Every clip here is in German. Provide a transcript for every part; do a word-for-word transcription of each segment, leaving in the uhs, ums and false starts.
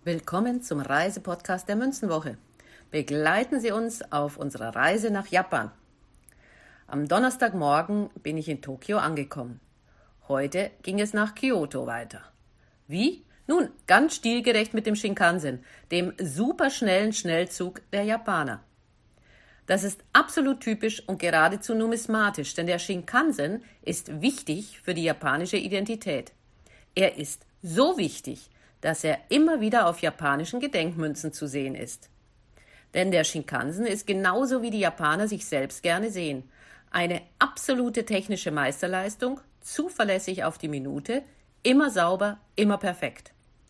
Willkommen zum Reisepodcast der Münzenwoche. Begleiten Sie uns auf unserer Reise nach Japan. Am Donnerstagmorgen bin ich in Tokio angekommen. Heute ging es nach Kyoto weiter. Wie? Nun, ganz stilgerecht mit dem Shinkansen, dem superschnellen Schnellzug der Japaner. Das ist absolut typisch und geradezu numismatisch, denn der Shinkansen ist wichtig für die japanische Identität. Er ist so wichtig, dass er immer wieder auf japanischen Gedenkmünzen zu sehen ist. Denn der Shinkansen ist genauso wie die Japaner sich selbst gerne sehen. Eine absolute technische Meisterleistung, zuverlässig auf die Minute, immer sauber, immer perfekt.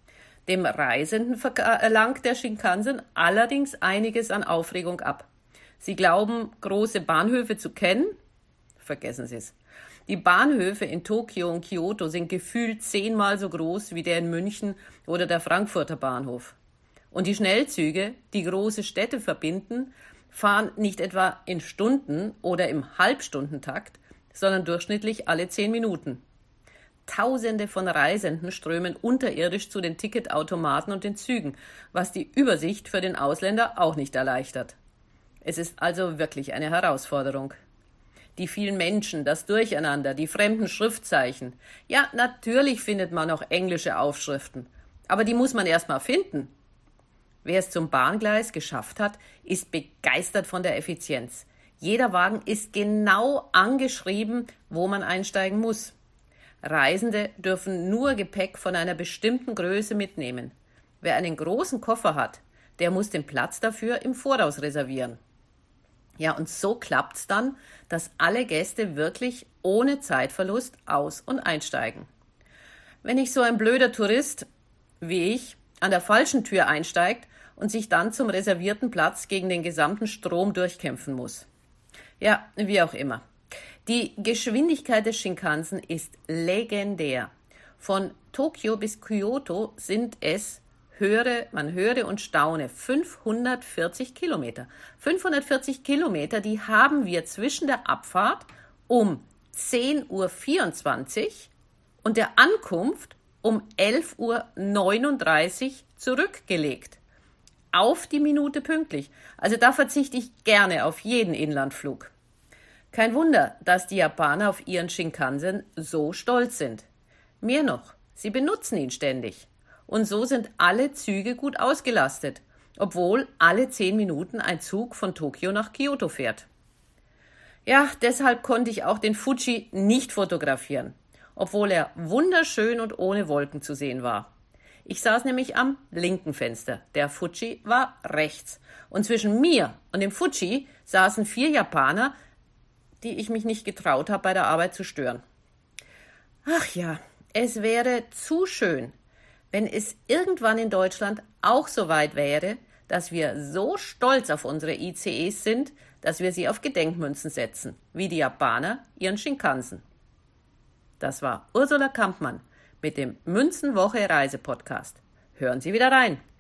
Dem Reisenden verlangt der Shinkansen allerdings einiges an Aufregung ab. Sie glauben, große Bahnhöfe zu kennen? Vergessen Sie es. Die Bahnhöfe in Tokio und Kyoto sind gefühlt zehnmal so groß wie der in München oder der Frankfurter Bahnhof. Und die Schnellzüge, die große Städte verbinden, fahren nicht etwa in Stunden oder im Halbstundentakt, sondern durchschnittlich alle zehn Minuten. Tausende von Reisenden strömen unterirdisch zu den Ticketautomaten und den Zügen, was die Übersicht für den Ausländer auch nicht erleichtert. Es ist also wirklich eine Herausforderung. Die vielen Menschen, das Durcheinander, die fremden Schriftzeichen. Ja, natürlich findet man auch englische Aufschriften, aber die muss man erst mal finden. Wer es zum Bahngleis geschafft hat, ist begeistert von der Effizienz. Jeder Wagen ist genau angeschrieben, wo man einsteigen muss. Reisende dürfen nur Gepäck von einer bestimmten Größe mitnehmen. Wer einen großen Koffer hat, der muss den Platz dafür im Voraus reservieren. Ja, und so klappt's dann, dass alle Gäste wirklich ohne Zeitverlust aus- und einsteigen. Wenn nicht so ein blöder Tourist wie ich an der falschen Tür einsteigt und sich dann zum reservierten Platz gegen den gesamten Strom durchkämpfen muss. Ja, wie auch immer. Die Geschwindigkeit des Shinkansen ist legendär. Von Tokio bis Kyoto sind es Höre, man höre und staune, fünfhundertvierzig Kilometer. fünfhundertvierzig Kilometer, die haben wir zwischen der Abfahrt um zehn Uhr vierundzwanzig und der Ankunft um elf Uhr neununddreißig zurückgelegt. Auf die Minute pünktlich. Also da verzichte ich gerne auf jeden Inlandflug. Kein Wunder, dass die Japaner auf ihren Shinkansen so stolz sind. Mehr noch, sie benutzen ihn ständig. Und so sind alle Züge gut ausgelastet, obwohl alle zehn Minuten ein Zug von Tokio nach Kyoto fährt. Ja, deshalb konnte ich auch den Fuji nicht fotografieren, obwohl er wunderschön und ohne Wolken zu sehen war. Ich saß nämlich am linken Fenster, der Fuji war rechts. Und zwischen mir und dem Fuji saßen vier Japaner, die ich mich nicht getraut habe, bei der Arbeit zu stören. Ach ja, es wäre zu schön, wenn es irgendwann in Deutschland auch so weit wäre, dass wir so stolz auf unsere I C Es sind, dass wir sie auf Gedenkmünzen setzen, wie die Japaner ihren Shinkansen. Das war Ursula Kampmann mit dem Münzenwoche Reisepodcast. Hören Sie wieder rein.